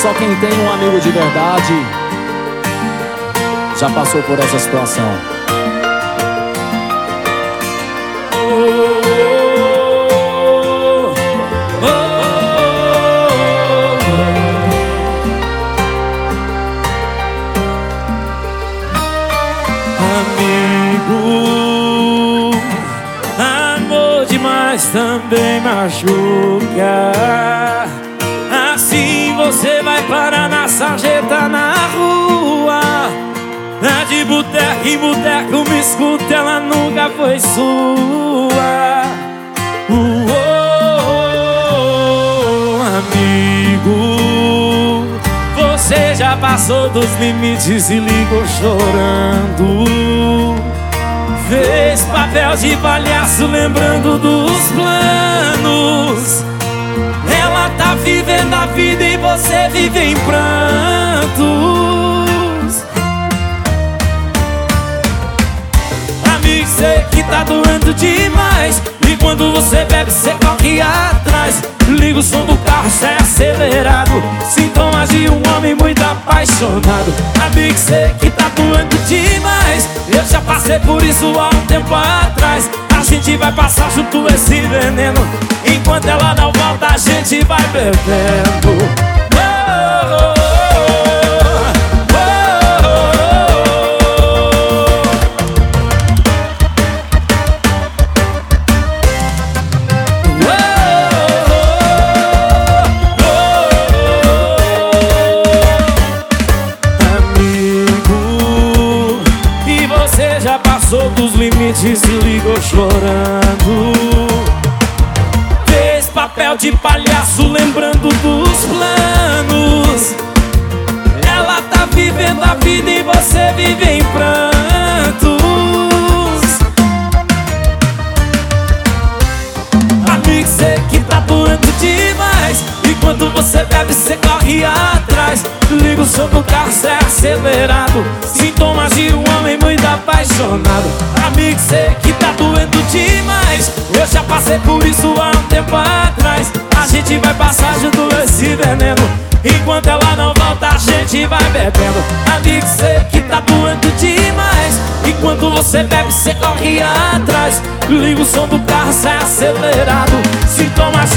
Só quem tem um amigo de verdade já passou por essa situação. Amigo, amor demais também machuca. Assim você vai parar na sarjeta na rua. Na de boteco em boteco me escuta, ela nunca foi sua. Amigo, você já passou dos limites e ligou chorando. Fez papel de palhaço lembrando dos planos. Ela tá vivendo a vida e você vive em prantos. Amigo, sei que tá doendo demais, e quando você bebe, você corre atrás. Liga o som do carro, sai acelerado, sintomas de um homem muito apaixonado. Amigo, sei que tá doendo demais, eu já passei por isso há um tempo atrás. A gente vai passar junto esse veneno, enquanto ela não volta a gente vai bebendo. Você já passou dos limites e ligou chorando. Fez papel de palhaço lembrando dos planos. Ela tá vivendo a vida e você vive em prantos. Amigo, sei que tá doendo demais, e quando você bebe, você corre atrás. Liga o som do carro, sai acelerado, sintomas de um homem muito apaixonado. Amigo, sei que tá doendo demais, eu já passei por isso há um tempo atrás. A gente vai passar junto esse veneno, enquanto ela não volta a gente vai bebendo. Amigo, sei que tá doendo demais, e quando você bebe, você corre atrás. Liga o som do carro, sai acelerado, sintomas